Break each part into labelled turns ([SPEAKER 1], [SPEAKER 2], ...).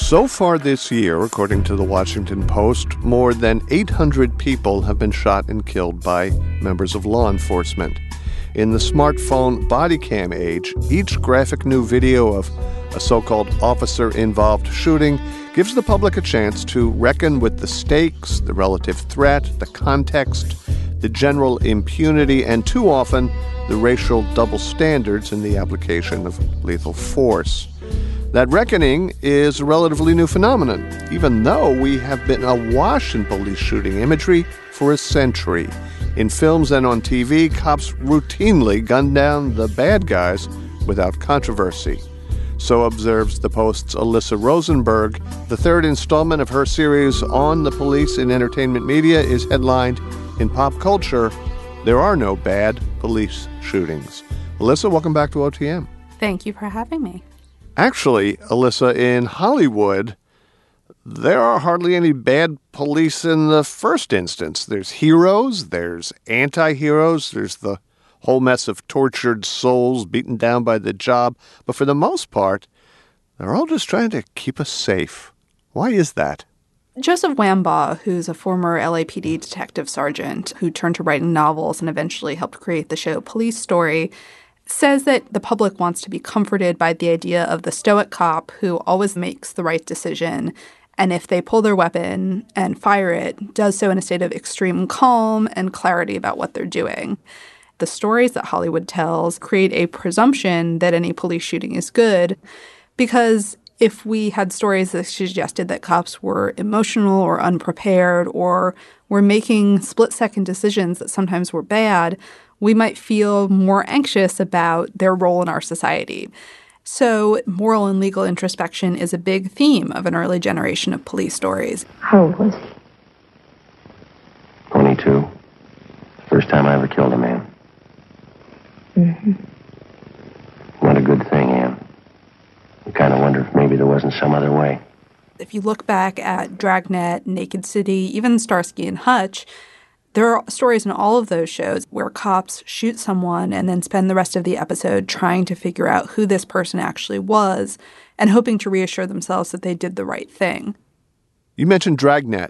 [SPEAKER 1] So far this year, according to the Washington Post, more than 800 people have been shot and killed by members of law enforcement. In the smartphone body cam age, each graphic new video of a so-called officer-involved shooting gives the public a chance to reckon with the stakes, the relative threat, the context, the general impunity, and too often, the racial double standards in the application of lethal force. That reckoning is a relatively new phenomenon, even though we have been awash in police shooting imagery for a century. In films and on TV, cops routinely gun down the bad guys without controversy. So observes the Post's Alyssa Rosenberg. The third installment of her series on the police in entertainment media is headlined, "In Pop Culture, There Are No Bad Police Shootings." Alyssa, welcome back to OTM.
[SPEAKER 2] Thank you for having me.
[SPEAKER 1] Actually, Alyssa, in Hollywood, there are hardly any bad police in the first instance. There's heroes, there's anti-heroes, there's the whole mess of tortured souls beaten down by the job. But for the most part, they're all just trying to keep us safe. Why is that?
[SPEAKER 2] Joseph Wambaugh, who's a former LAPD detective sergeant who turned to writing novels and eventually helped create the show Police Story, says that the public wants to be comforted by the idea of the stoic cop who always makes the right decision, and if they pull their weapon and fire it, does so in a state of extreme calm and clarity about what they're doing. The stories that Hollywood tells create a presumption that any police shooting is good, because if we had stories that suggested that cops were emotional or unprepared or were making split-second decisions that sometimes were bad, we might feel more anxious about their role in our society. So moral and legal introspection is a big theme of an early generation of police stories.
[SPEAKER 3] How old was he?
[SPEAKER 4] 22. First time I ever killed a man.
[SPEAKER 3] Mm-hmm.
[SPEAKER 4] What a good thing, Ann. You kind of wonder if maybe there wasn't some other way.
[SPEAKER 2] If you look back at Dragnet, Naked City, even Starsky and Hutch, there are stories in all of those shows where cops shoot someone and then spend the rest of the episode trying to figure out who this person actually was and hoping to reassure themselves that they did the right thing.
[SPEAKER 1] You mentioned Dragnet.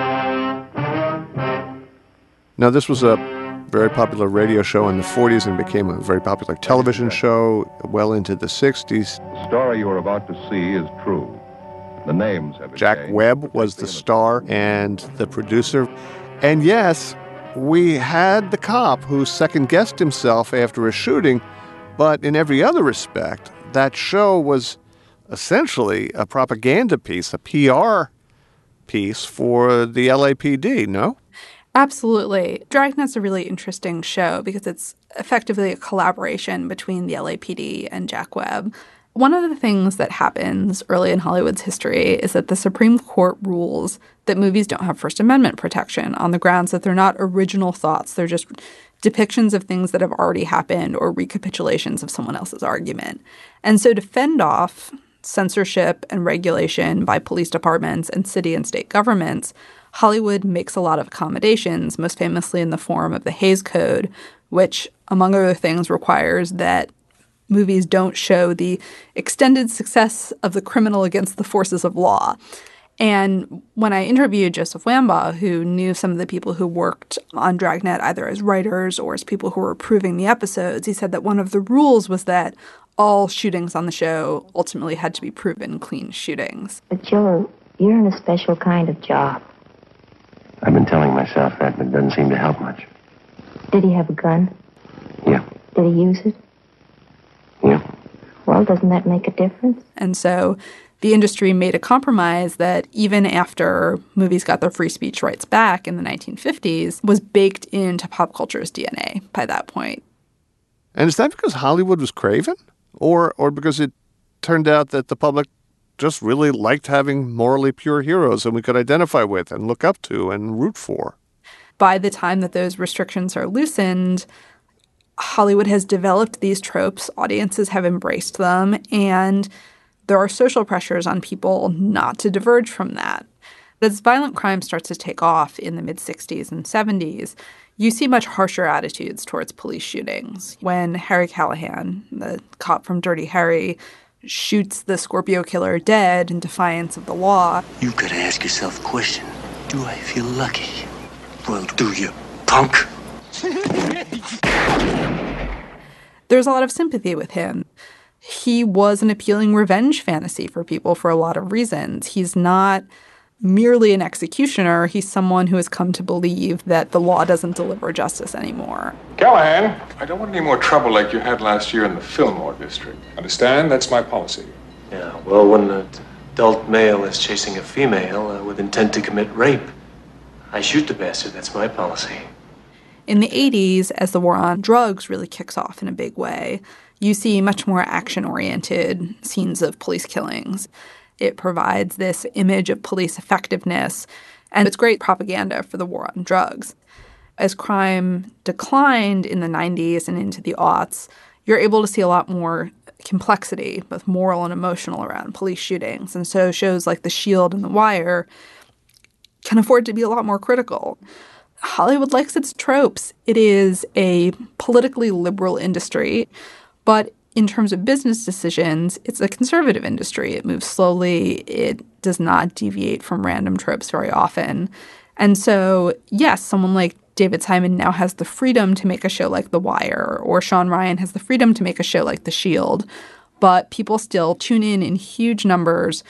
[SPEAKER 1] Now, this was a very popular radio show in the 40s and became a very popular television show well into the 60s.
[SPEAKER 5] The story you are about to see is true. The names have been
[SPEAKER 1] Jack
[SPEAKER 5] changed.
[SPEAKER 1] Webb was the star and the producer. And yes, we had the cop who second-guessed himself after a shooting, but in every other respect, that show was essentially a propaganda piece, a PR piece for the LAPD, no?
[SPEAKER 2] Absolutely. Dragnet's a really interesting show because it's effectively a collaboration between the LAPD and Jack Webb. One of the things that happens early in Hollywood's history is that the Supreme Court rules that movies don't have First Amendment protection on the grounds that they're not original thoughts. They're just depictions of things that have already happened or recapitulations of someone else's argument. And so to fend off censorship and regulation by police departments and city and state governments, Hollywood makes a lot of accommodations, most famously in the form of the Hays Code, which, among other things, requires that movies don't show the extended success of the criminal against the forces of law. And when I interviewed Joseph Wambaugh, who knew some of the people who worked on Dragnet either as writers or as people who were approving the episodes, he said that one of the rules was that all shootings on the show ultimately had to be proven clean shootings.
[SPEAKER 3] But Joe, you're in a special kind of job.
[SPEAKER 4] I've been telling myself that, but it doesn't seem to help much.
[SPEAKER 3] Did he have a gun?
[SPEAKER 4] Yeah.
[SPEAKER 3] Did he use it?
[SPEAKER 4] Yeah.
[SPEAKER 3] Well, doesn't that make a difference?
[SPEAKER 2] And so the industry made a compromise that even after movies got their free speech rights back in the 1950s was baked into pop culture's DNA by that point.
[SPEAKER 1] And is that because Hollywood was craven? Or because it turned out that the public just really liked having morally pure heroes that we could identify with and look up to and root for?
[SPEAKER 2] By the time that those restrictions are loosened, Hollywood has developed these tropes, audiences have embraced them, and there are social pressures on people not to diverge from that. As violent crime starts to take off in the mid-60s and 70s, you see much harsher attitudes towards police shootings. When Harry Callahan, the cop from Dirty Harry, shoots the Scorpio killer dead in defiance of the law.
[SPEAKER 6] You've got to ask yourself the question, do I feel lucky? Well, do you, punk?
[SPEAKER 2] There's a lot of sympathy with him. He was an appealing revenge fantasy for people for a lot of reasons. He's not merely an executioner. He's someone who has come to believe that the law doesn't deliver justice anymore.
[SPEAKER 7] Callahan, I don't want any more trouble like you had last year in the Fillmore district. Understand? That's my policy.
[SPEAKER 8] Yeah, well, when an adult male is chasing a female with intent to commit rape, I shoot the bastard. That's my policy.
[SPEAKER 2] In the 80s, as the war on drugs really kicks off in a big way, you see much more action-oriented scenes of police killings. It provides this image of police effectiveness, and it's great propaganda for the war on drugs. As crime declined in the 90s and into the aughts, you're able to see a lot more complexity, both moral and emotional, around police shootings. And so shows like The Shield and The Wire can afford to be a lot more critical. Hollywood likes its tropes. It is a politically liberal industry, but in terms of business decisions, it's a conservative industry. It moves slowly. It does not deviate from random tropes very often. And so, yes, someone like David Simon now has the freedom to make a show like The Wire, or Sean Ryan has the freedom to make a show like The Shield, but people still tune in huge numbers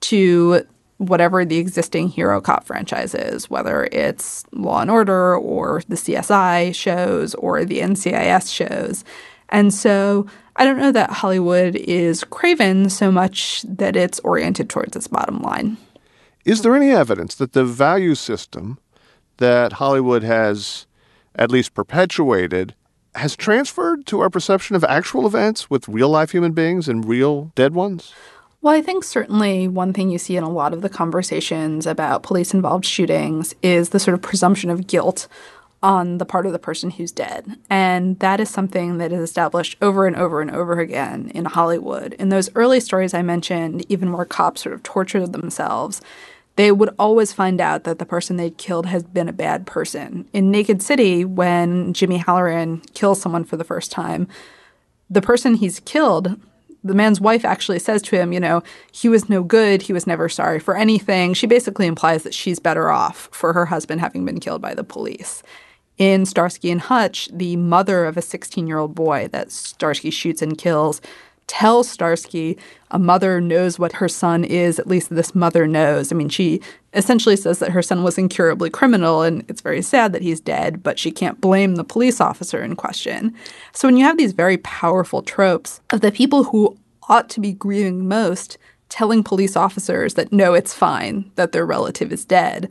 [SPEAKER 2] to whatever the existing hero cop franchise is, whether it's Law and Order or the CSI shows or the NCIS shows. And so I don't know that Hollywood is craven so much that it's oriented towards its bottom line.
[SPEAKER 1] Is there any evidence that the value system that Hollywood has at least perpetuated has transferred to our perception of actual events with real-life human beings and real dead ones?
[SPEAKER 2] Well, I think certainly one thing you see in a lot of the conversations about police-involved shootings is the sort of presumption of guilt on the part of the person who's dead. And that is something that is established over and over and over again in Hollywood. In those early stories I mentioned, even where cops sort of tortured themselves, they would always find out that the person they'd killed has been a bad person. In Naked City, when Jimmy Halloran kills someone for the first time, the person he's killed, the man's wife actually says to him, he was no good, he was never sorry for anything. She basically implies that she's better off for her husband having been killed by the police. In Starsky and Hutch, the mother of a 16-year-old boy that Starsky shoots and kills tells Starsky a mother knows what her son is, at least this mother knows. I mean, she essentially says that her son was incurably criminal, and it's very sad that he's dead, but she can't blame the police officer in question. So when you have these very powerful tropes of the people who ought to be grieving most telling police officers that, no, it's fine, that their relative is dead,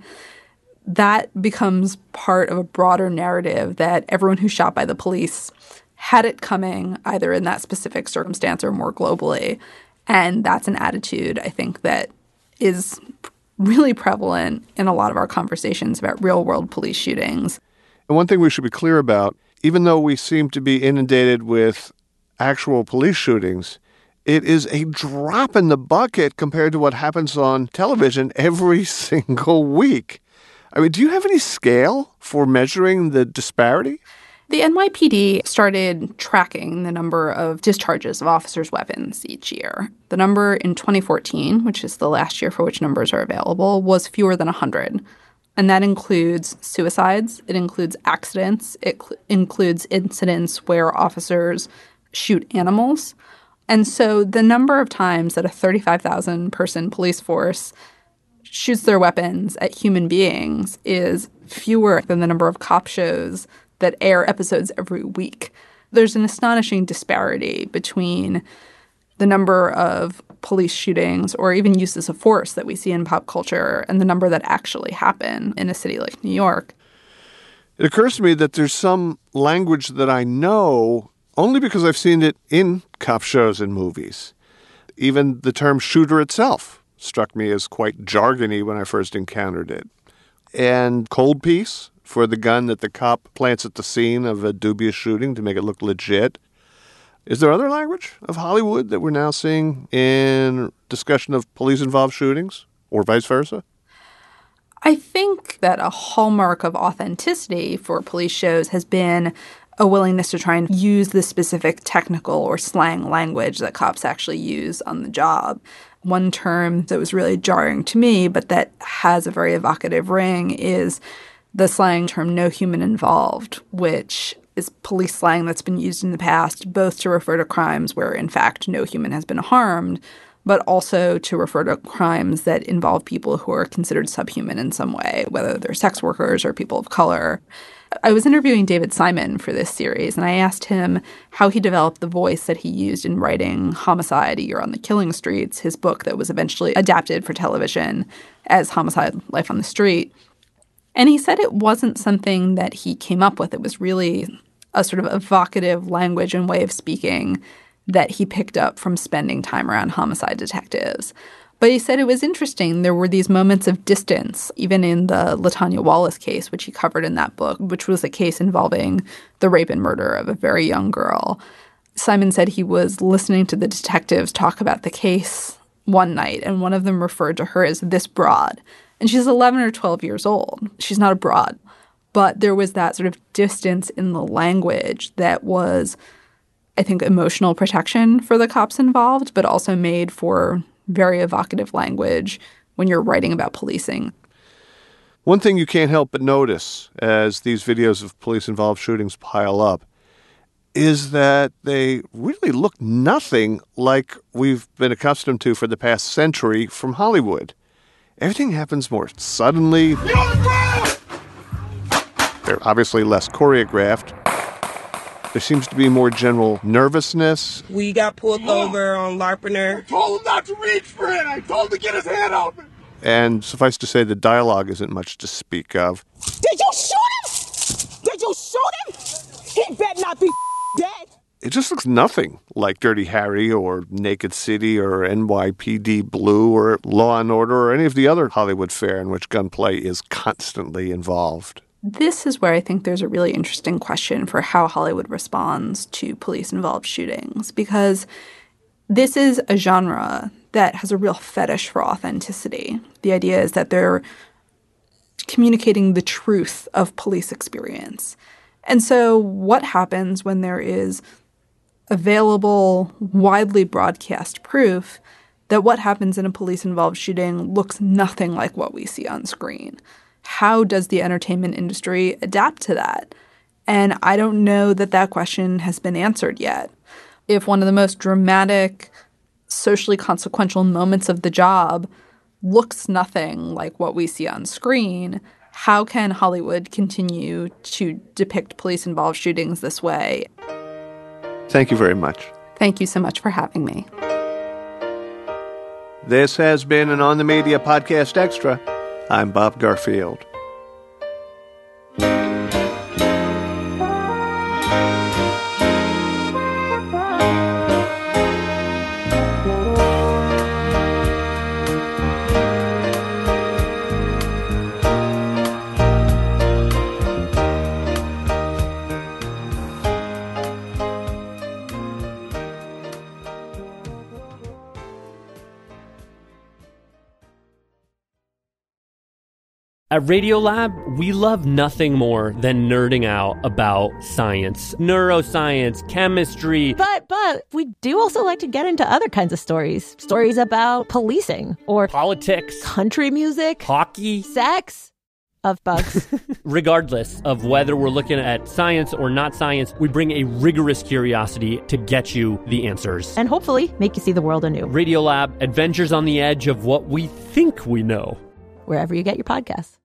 [SPEAKER 2] that becomes part of a broader narrative that everyone who's shot by the police had it coming, either in that specific circumstance or more globally. And that's an attitude, I think, that is really prevalent in a lot of our conversations about real-world police shootings.
[SPEAKER 1] And one thing we should be clear about, even though we seem to be inundated with actual police shootings, it is a drop in the bucket compared to what happens on television every single week. I mean, do you have any scale for measuring the disparity?
[SPEAKER 2] The NYPD started tracking the number of discharges of officers' weapons each year. The number in 2014, which is the last year for which numbers are available, was fewer than 100. And that includes suicides, it includes accidents, it includes incidents where officers shoot animals. And so the number of times that a 35,000-person police force shoots their weapons at human beings is fewer than the number of cop shows that air episodes every week. There's an astonishing disparity between the number of police shootings or even uses of force that we see in pop culture and the number that actually happen in a city like New York.
[SPEAKER 1] It occurs to me that there's some language that I know only because I've seen it in cop shows and movies. Even the term shooter itself struck me as quite jargony when I first encountered it. And cold piece for the gun that the cop plants at the scene of a dubious shooting to make it look legit. Is there other language of Hollywood that we're now seeing in discussion of police-involved shootings, or vice versa?
[SPEAKER 2] I think that a hallmark of authenticity for police shows has been a willingness to try and use the specific technical or slang language that cops actually use on the job. One term that was really jarring to me, but that has a very evocative ring, is the slang term "no human involved," which is police slang that's been used in the past both to refer to crimes where, in fact, no human has been harmed, but also to refer to crimes that involve people who are considered subhuman in some way, whether they're sex workers or people of color. I was interviewing David Simon for this series, and I asked him how he developed the voice that he used in writing Homicide: A Year on the Killing Streets, his book that was eventually adapted for television as Homicide: Life on the Street. And he said it wasn't something that he came up with. It was really a sort of evocative language and way of speaking that he picked up from spending time around homicide detectives. But he said it was interesting. There were these moments of distance, even in the LaTonya Wallace case, which he covered in that book, which was a case involving the rape and murder of a very young girl. Simon said he was listening to the detectives talk about the case one night, and one of them referred to her as this broad. And she's 11 or 12 years old. She's not a broad. But there was that sort of distance in the language that was, I think, emotional protection for the cops involved, but also made for very evocative language when you're writing about policing.
[SPEAKER 1] One thing you can't help but notice as these videos of police-involved shootings pile up is that they really look nothing like we've been accustomed to for the past century from Hollywood. Everything happens more suddenly. They're obviously less choreographed. There seems to be more general nervousness.
[SPEAKER 9] We got pulled over on Larpener.
[SPEAKER 10] I told him not to reach for it. I told him to get his hand out.
[SPEAKER 1] And suffice to say, the dialogue isn't much to speak of.
[SPEAKER 9] Did you shoot him? Did you shoot him? He better not be dead.
[SPEAKER 1] It just looks nothing like Dirty Harry or Naked City or NYPD Blue or Law and Order or any of the other Hollywood fare in which gunplay is constantly involved.
[SPEAKER 2] This is where I think there's a really interesting question for how Hollywood responds to police-involved shootings, because this is a genre that has a real fetish for authenticity. The idea is that they're communicating the truth of police experience. And so what happens when there is available, widely broadcast proof that what happens in a police-involved shooting looks nothing like what we see on screen? How does the entertainment industry adapt to that? And I don't know that that question has been answered yet. If one of the most dramatic, socially consequential moments of the job looks nothing like what we see on screen, how can Hollywood continue to depict police-involved shootings this way?
[SPEAKER 1] Thank you very much.
[SPEAKER 2] Thank you so much for having me.
[SPEAKER 1] This has been an On the Media Podcast Extra. I'm Bob Garfield.
[SPEAKER 11] At Radiolab, we love nothing more than nerding out about science, neuroscience, chemistry.
[SPEAKER 12] But we do also like to get into other kinds of stories. Stories about policing or
[SPEAKER 11] politics,
[SPEAKER 12] country music,
[SPEAKER 11] hockey,
[SPEAKER 12] sex, of bugs.
[SPEAKER 11] Regardless of whether we're looking at science or not science, we bring a rigorous curiosity to get you the answers.
[SPEAKER 12] And hopefully make you see the world anew.
[SPEAKER 11] Radiolab, adventures on the edge of what we think we know.
[SPEAKER 12] Wherever you get your podcasts.